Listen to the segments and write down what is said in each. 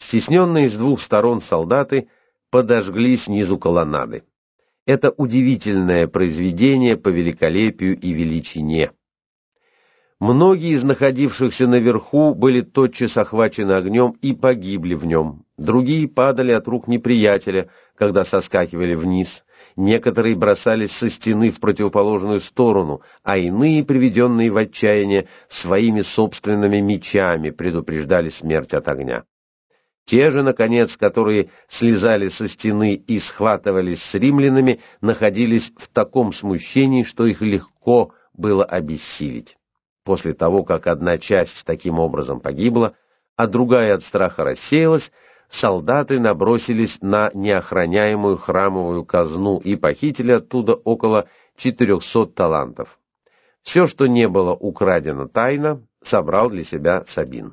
Стесненные с двух сторон солдаты подожгли снизу колоннады. Это удивительное произведение по великолепию и величине. Многие из находившихся наверху были тотчас охвачены огнем и погибли в нем. Другие падали от рук неприятеля, когда соскакивали вниз. Некоторые бросались со стены в противоположную сторону, а иные, приведенные в отчаяние, своими собственными мечами предупреждали смерть от огня. Те же, наконец, которые слезали со стены и схватывались с римлянами, находились в таком смущении, что их легко было обессилить. После того, как одна часть таким образом погибла, а другая от страха рассеялась, солдаты набросились на неохраняемую храмовую казну и похитили оттуда около 400 талантов. Все, что не было украдено тайно, собрал для себя Сабин.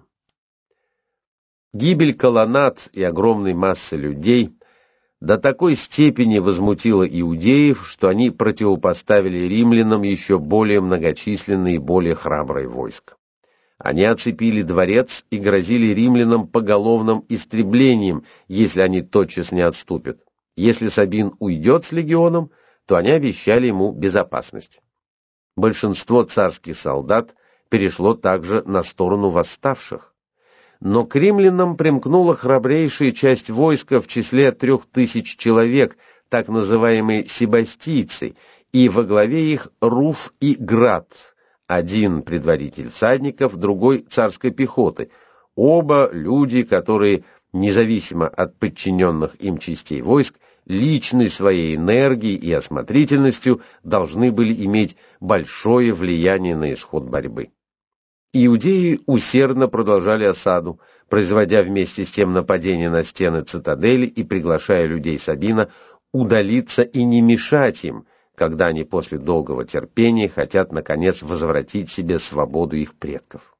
Гибель колоннад и огромной массы людей до такой степени возмутила иудеев, что они противопоставили римлянам еще более многочисленные и более храбрые войска. Они оцепили дворец и грозили римлянам поголовным истреблением, если они тотчас не отступят. Если Сабин уйдет с легионом, то они обещали ему безопасность. Большинство царских солдат перешло также на сторону восставших. Но к римлянам примкнула храбрейшая часть войска в числе 3000 человек, так называемые себастийцы, и во главе их Руф и Град, один предводитель всадников, другой царской пехоты, оба люди, которые, независимо от подчиненных им частей войск, личной своей энергией и осмотрительностью должны были иметь большое влияние на исход борьбы. Иудеи усердно продолжали осаду, производя вместе с тем нападения на стены цитадели и приглашая людей Сабина удалиться и не мешать им, когда они после долгого терпения хотят, наконец, возвратить себе свободу их предков.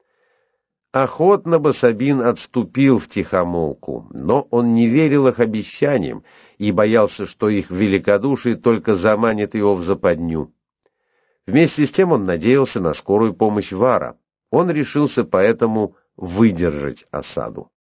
Охотно бы Сабин отступил втихомолку, но он не верил их обещаниям и боялся, что их великодушие только заманит его в западню. Вместе с тем он надеялся на скорую помощь Вара. Он решился поэтому выдержать осаду.